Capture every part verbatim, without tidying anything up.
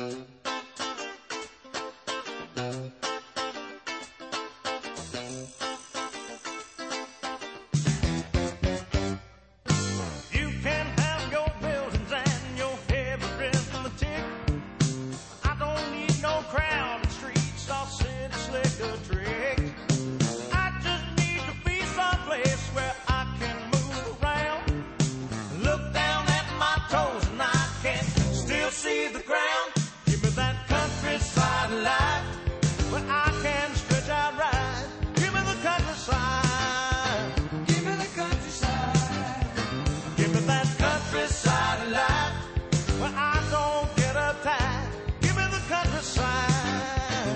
See the ground. Give me that countryside life where I can stretch out right. Give me the countryside. Give me the countryside. Give me that countryside life where I don't get uptight. Give me the countryside.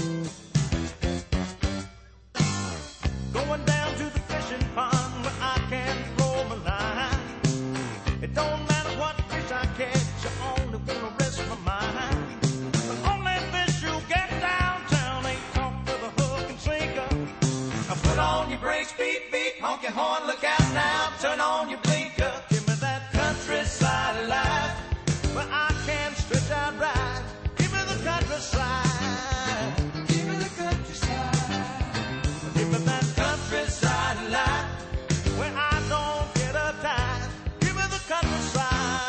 Going down to the fishing pond where I can throw my line. It don't matter what fish I catch. I only wanna rest my mind. The only fish you get downtown ain't caught with a hook and sinker. Now put on your brakes, beep, beep, honk your horn, look out now, turn on your blinker. Give me that countryside life where I can stretch out right. Give me the countryside. Give me the countryside. Give me that countryside life where I don't get uptight. Give me the countryside.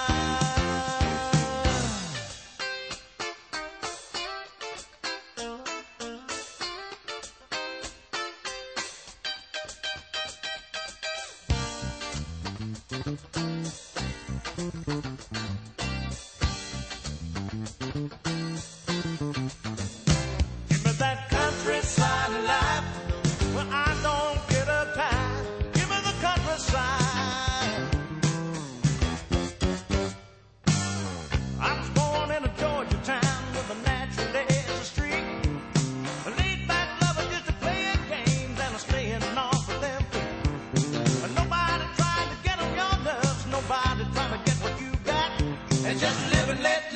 Give me that countryside life where I don't get uptight. Give me the countryside. I was born in a Georgia town with a natural edge of street. A laid-back lover just to play a game and a staying off of them feet. Nobody trying to get on your nerves. Nobody trying to get what you got. And just live and let